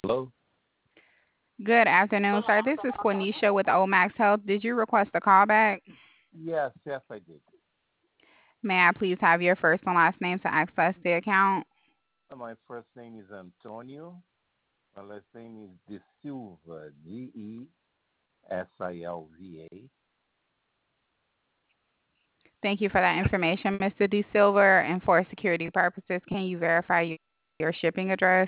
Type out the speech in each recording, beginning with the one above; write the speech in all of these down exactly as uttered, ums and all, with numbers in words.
Hello? Good afternoon, sir. This is Quenisha with Omax Health. Did you request a call back? Yes, yes, I did. May I please have your first and last name to access the account? Uh, My first name is Antonio. My last name is De Silva, D E S I L V A. Thank you for that information, Mister D. Silver. And for security purposes, can you verify your shipping address?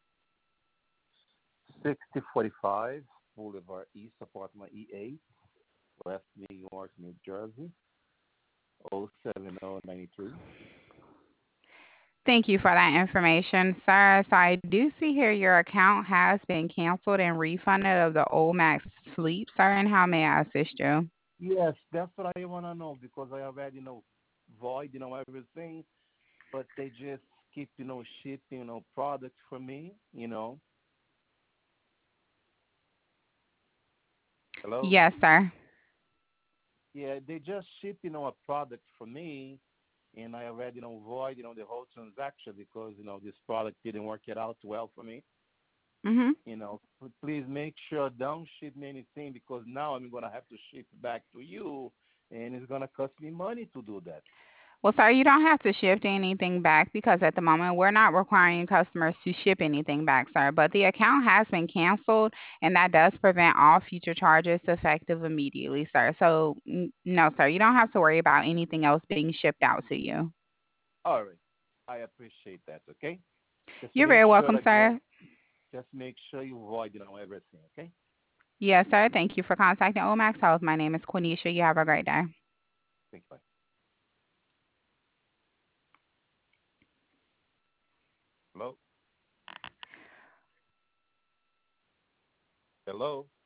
sixty forty-five Boulevard East, apartment E eight, West New York, New Jersey, O seven O nine three. Thank you for that information, sir. So I do see here your account has been canceled and refunded of the Omax Sleep, sir. And how may I assist you? Yes, that's what I want to know because I already you know void, you know, everything, but they just keep, you know, shipping, you know, products for me, you know. Hello? Yes, sir. Yeah, they just ship, you know, a product for me, and I already, you know, void, you know, the whole transaction because, you know, this product didn't work it out well for me. Mhm. You know, P- please make sure don't ship me anything because now I'm gonna have to ship back to you, and it's gonna cost me money to do that. Well, sir, you don't have to shift anything back because at the moment we're not requiring customers to ship anything back, sir. But the account has been canceled, and that does prevent all future charges effective immediately, sir. So, n- no, sir, you don't have to worry about anything else being shipped out to you. All right, I appreciate that. Okay, just You're make very sure welcome, again, sir. just make sure you void, you know, everything. Okay, Yes, sir. Thank you for contacting Omax Health. My name is Quenisha. You have a great day. thank you. Bye. Hello, hello.